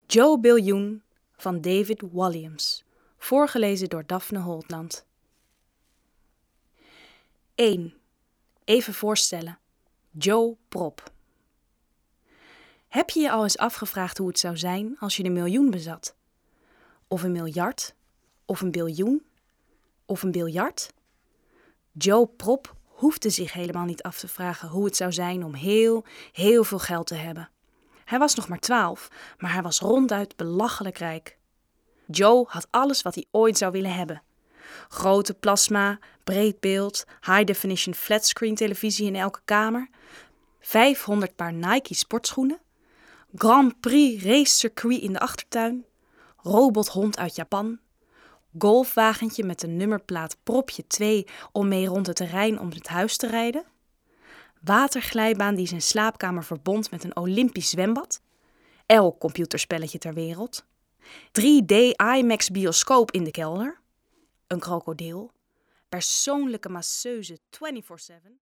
Joe Biljoen van David Walliams. Voorgelezen door Daphne Holtland. 1. Even voorstellen. Joe Prop. Heb je je al eens afgevraagd hoe het zou zijn als je een miljoen bezat? Of een miljard? Of een biljoen? Of een biljart? Joe Prop hoefde zich helemaal niet af te vragen hoe het zou zijn om heel veel geld te hebben. Hij was nog maar 12, maar hij was ronduit belachelijk rijk. Joe had alles wat hij ooit zou willen hebben. Grote plasma, breed beeld, high-definition flatscreen televisie in elke kamer, 500 paar Nike sportschoenen, Grand Prix racecircuit in de achtertuin, robothond uit Japan, golfwagentje met de nummerplaat Propje 2 om mee rond het terrein om het huis te rijden, waterglijbaan die zijn slaapkamer verbond met een Olympisch zwembad, elk computerspelletje ter wereld, 3D IMAX bioscoop in de kelder, een krokodil, persoonlijke masseuse 24/7...